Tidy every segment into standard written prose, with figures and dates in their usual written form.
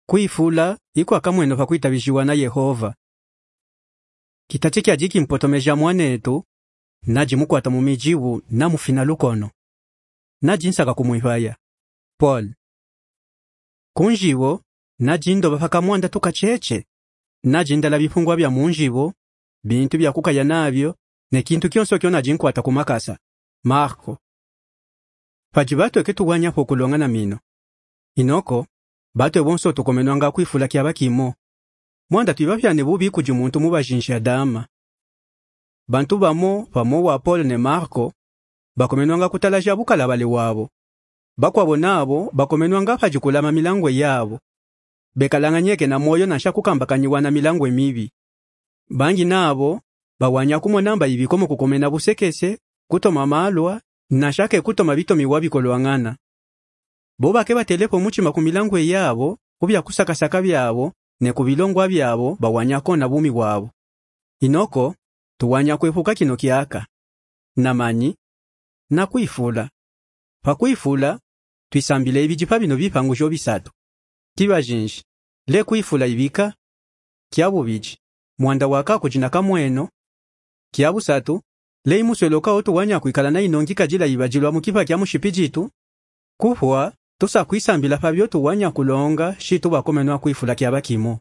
Kuifula iko akamweno pakuitavishiwa na Yehova. Kitache kyajiki mpotomeja mwanetu naji mukwata mumijiwu na mufina lukono. Naji nsaka kumuivaya. Paul. Kunjiwo naji ndo bafaka mwanda tukacheche. Naji ndala bifungwa bya munjiwo bintu bya kukaya nabyo ne kintu kyonso kyo naji nkwata kumakasa. Marko. Pajibato eketuwanya pokulonga na mino. Inoko bato ebonso tukomenwanga kuifula kyabakimo. Mwanda tuibavyane bubi kuji muntu mubajinja dama. Bantu bamo wa Paul ne Marko bakomenwanga kutalaja bukala bale wabo. Bakwabo nabo bakomenwanga pajikulama milangwe yabo. Bekalanganyeke na moyo na shakukambakanyiwa na milangwe mibi. Bangi nabo bawanya kumonamba ibikomo kukomena busekese kutoma malwa na shake kutoma bito miwabi kolwangana. Boba ke batelepo muchima ku milangwe yabo kubya kusakasaka byabo ne kubilongwa byabo bawanyako na bumi wabo. Inoko tuwanya kwefuka kino kyaka namanyi na kuifula. Pakuifula twisambile ebijipa bino bipangujo bisatu. Kibajinji le kuifula ibika kyabo biji mwanda waka kujina kamweno kyabu satu le imusweloka otuwanya kuikala na inongika jila ibajilwa mukipa kya mushipijitu kuhwa tusa kuisambila pabyo tuwanya kulonga shitu bakomenwa kuifula kyabakimo.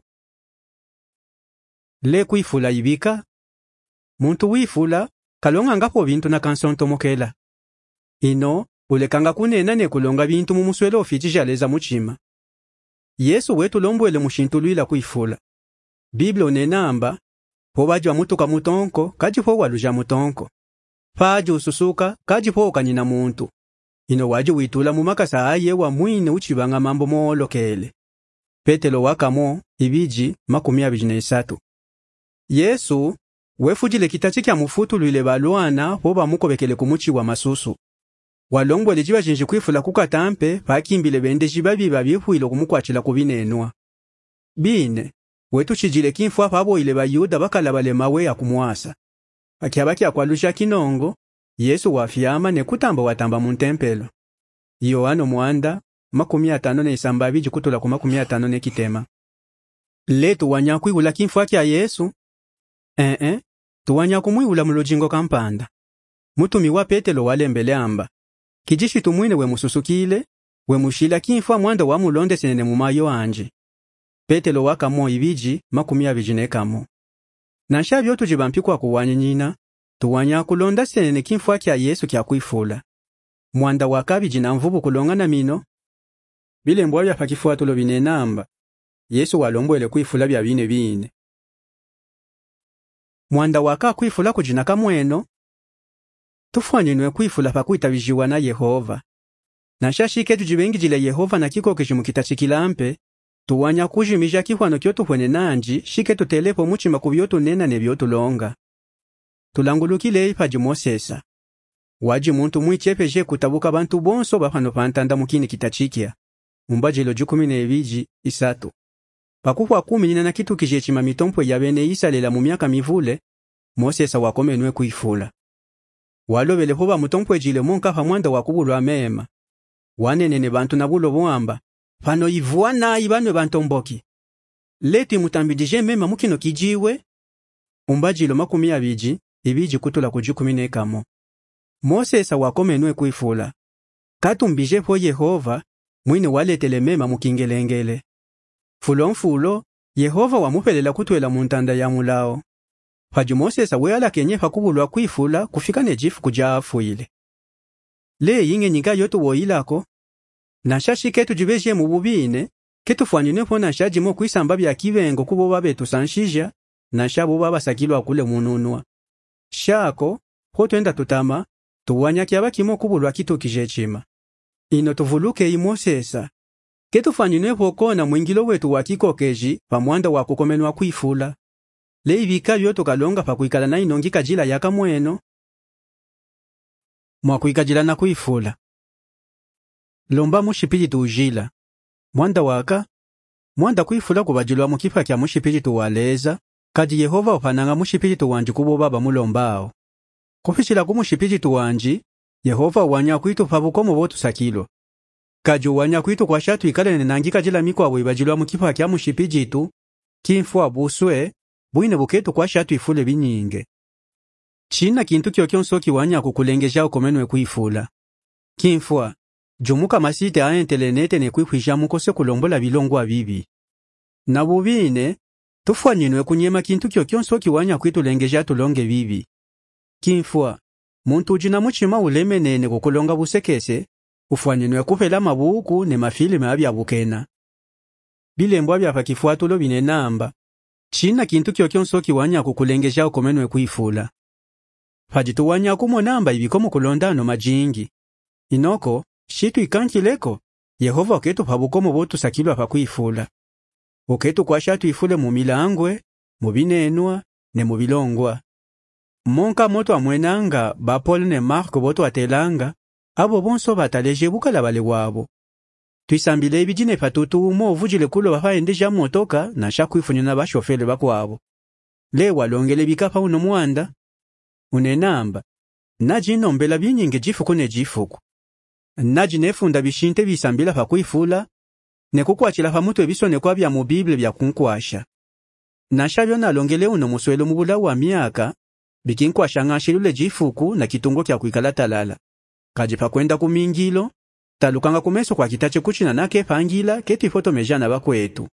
Le kuifula ibika muntu wifula kalonga ngapo bintu na kansonto mokela. Ino ulekanga kunena ne kulonga bintu mumuswelo ofijijaleza muchima. Yesu wetu lombwele mushintulwila kuifula. Biblia onenamba pobajwa mutuka mutonko kajipo waluja mutonko. Pajo ususuka kajipo kanyina muntu. Ino waju witula mumakasa aye wa mwine uchibanga mambo moolokele. Petelo wakamo ibiji 23. Yesu wefujile kitachi kya mufutu lwile balwana poba mukobekele kumuchi wa masusu. Walongwe lijiba jinji kuifula kukatampe pakimbile bende jibabi babyehuilo kumukwachila kubinenwa. Bine wetu chijile kinfwa pabo ile bayuda bakala bale mawe ya kumuasa. Akiabaki akwalusha kinongo Yesu wafyama ne kutamba watamba mu tempelo. Yohano mwanda 5:52 kutula ku 50 ne kitema. Letu wanya kuigula kinfwa kya Yesu. Tuwanya kumwigula mulojingo kampanda. Mutumi wa Petelo walembele amba. Kijishi tumwine we mususukile, we mushila kinfwa mwanda wa mulonde senene mu mayo anje. Petelo wakamo ibiji 20 kamo. Nansha byotu jibampikwa kuwanya nyina, tuwanya kulonda senene kinfwa kya Yesu kya kuifula. Mwanda wakabiji na mvubu kulonga na mino. Bile mbwa bya pakifwa tulo binenamba. Yesu walombwele kuifula bya bine. Mwanda waka kuifula kujina kamweno. Tufanyinwe kuifula pakuitavijiwa na Yehova. Nansha shike tujibengi jile Yehova na kiko keshimu kitachikilampe. Tuwanya kujimija kihwano kyotu hwene nanji, shike tutelepo muchima kubyotu nena ne byotu longa. Tulangulukile ipaji Mosesa. Waji muntu mwichepeje kutabuka bantu bonso bafano pantanda mukini kitachikia. Umbajilo 12:3. Pakuhwa 10 na kitu kijechima mitompo ya bene isalela mu myaka mivule, Mosesa wakomenwe kuifula. Walobele hoba mutompo ejile monka hamwanda wakubulwa mema. Wanenene bantu nabulo bwamba. Pano ivuana ibanwe bantomboki. Leti mutambidije mema mukino kijiwe. Umbajilo 20 kutula ku 10 kamo. Mosesa wakomenwe kuifula. Katumbije po Yehova mwine waletele mema mukingelengele. Fulo Yehova wamupelela kutwela muntanda ya mulao. Paji Mosesa weala kenye pakubulwa kuifula kufika nejifu kujafu ile. Le yinge nyinga yotu woilako. Nashashi ketu jibeje mu bubine ketu fwanyine po nashaji mo kuisamba bya kibengo kubo babetu sanshija nashabo baba sakilwa kule mununwa. Shako ho twenda tutama tuwanya kyabakimo kubulwa kitu kijechima. Ino tuvuluke Mosesa. Ketu fwanyine po kona mwingilo wetu wakikokeji pamwanda wakukomenwa kuifula. Le ibika byoto kalonga pakuikala na inongika jila yakamweno. Mwakuikajila na kuifula. Lomba mushipiji tuujila. Mwanda kuifula kubajilwa mukipa kya mushipiji tuwaleza, kaji Yehova opananga mushipiji tuwanji kubo baba mulombao. Kufichila kumushipiji tuwanji, Yehova wanya kuitu pabukomo botu sakilo. Kajuwanya kwitu kwa shatu ikale nenangika jila mikwa wibajilwa mukipa kya mushipi jitu, kinfwa buswe, buine buketu kwa shatu ifule binyinge. China kintu kyonso kiwanya kukulengeja ukomenwe kuifula. Kinfwa, jumuka masite a intelenete ne kwifwisha mukose kulombola bilongwa bibi. Na bubine, tufwanyinwe kunyema kintu kyonso kiwanya kwitulengeja tulonge bibi. Kinfwa, muntu ujina muchima uleme nene kukulonga busekese, ufwanyinwe kupela mabuku ne mafilime abya bukena. Bilembwa bya pakifuatulo bine namba. China kintu kyonso kiwanya kukulengeja ukomenwe kuifula. Pajituwanya kumo namba ibikomo kulondano majingi. Inoko, shitu ikankileko, Yehova oketu pabukomo botu sakilwa pa kuifula. Oketu kwa shatu ifule mu milangwe, mu binenwa, ne mu bilongwa. Monka moto amwenanga, ba Paul ne Marko botu atelanga, abo bonso bataleje bukala bale wabo. Tuisambile ebijine patutu umo uvujile kulo bafaendeja motoka na shakuifunyo na bashofele bakwabo. Lewa longele bikapa uno muanda. Unenamba, naji nombela binyinge jifuku ne jifuku. Naji nefunda bishinte bisambila pa kuifula, ne kukwachila pa mutu ebisone kwa bya mu Bible bya kunkwasha. Nashabyo nalongele uno muswelo mubula wa miaka, bikinkwasha ngashilule jifuku na kitungo kya kuikala talala. Kajipa kwenda kumingilo, talukanga kumeso kwa kitache kuchina nake pangila keti foto mejana bakwetu.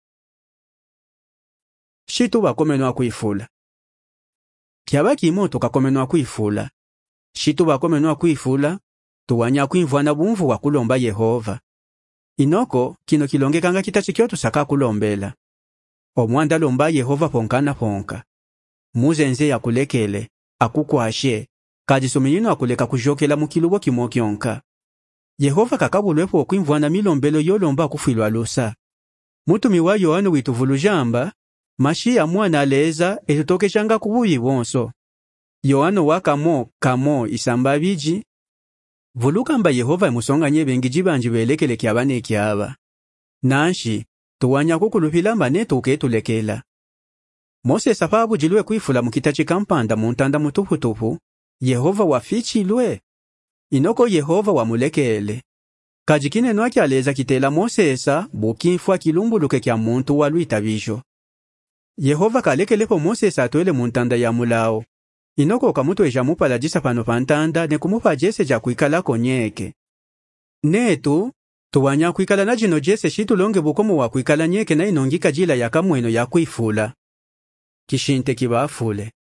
Shitu bakomenwa kuifula. Kiabaki imoto kakomenwa kuifula. Shitu bakomenwa kuifula, tuwanya kuimvwana bumvu wa kulomba Yehova. Inoko, kino kilongekanga kitache kyoto saka kulombela. Omwanda lomba Yehova ponkana ponka. Muzenze ya kulekele, akukwashe, kajisuminyino akuleka kujokela mukilubo kimokionka. Yehova kakabulwepo okuimvwana milombelo yolomba kufilwa lusa. Mutumi wa Yohano wituvulujamba, Mashia mwana aleza etutokeshanga kubuyi bonso. Yohano wakamo kamo isamba biji. Vulukamba Yehova emusonga nyebengi jibanji belekele kyabane kyaba. Nanshi, tuwanya kukulupilamba neto uketulekela. Mose sapabu jilwe kuifula mukitachi kampanda muntanda mutuputupu, Yehova wafichilwe. Inoko Yehova wamulekele. Kajikine nwaki aleza kitela Mosesa bukinfwa kilumbuluke kya muntu waluita bisho. Yehova kalekelepo Mosesa atwele muntanda ya mulao. Inoko kamutu eja mupala jisa pano pantanda ne kumupa jese ja kuikala konyeke. Netu, tuwanya kuikala na jino jese shitu longe bukomo wa kuikala nyeke na inongika jila ya kamweno ya kuifula. Kishinte kibafule.